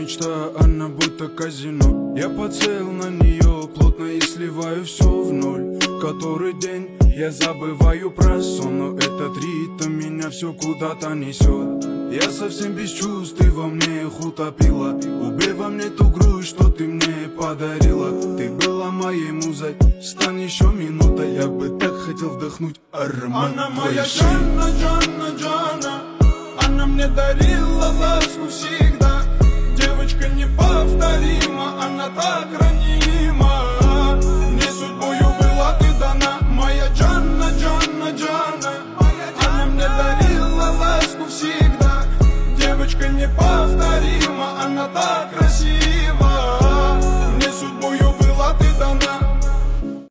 мечта, она будто казино. Я подсел на нее плотно и сливаю все в ноль. Который день я забываю про сон, но этот ритм меня все куда-то несет. Я совсем без чувств, ты во мне их утопила. Убей во мне ту грусть, что ты мне подарила. Ты была моей музой, стань еще минутой. Я бы так хотел вдохнуть аромат. Она моя Джанна, Джанна, Джанна. Она мне дарила ласку всегда. Девочка неповторима, она так ранима.